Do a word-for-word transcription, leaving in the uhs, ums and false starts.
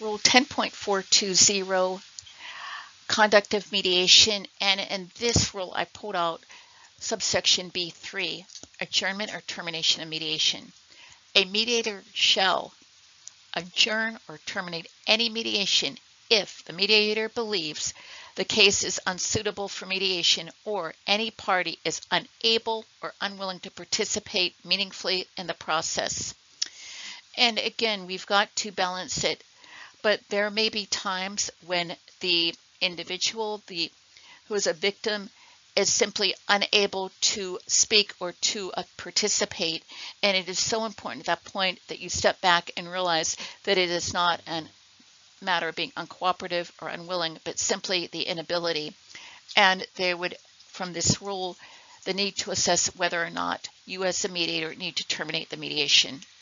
Rule ten point four two zero, conduct of mediation, and in this rule I pulled out subsection B three, adjournment or termination of mediation. A mediator shall adjourn or terminate any mediation if the mediator believes the case is unsuitable for mediation or any party is unable or unwilling to participate meaningfully in the process. And again, we've got to balance it, but there may be times when the individual, the who is a victim, is simply unable to speak or to uh, participate. And it is so important at that point that you step back and realize that it is not a matter of being uncooperative or unwilling, but simply the inability. And they would, from this rule, the need to assess whether or not you as the mediator need to terminate the mediation.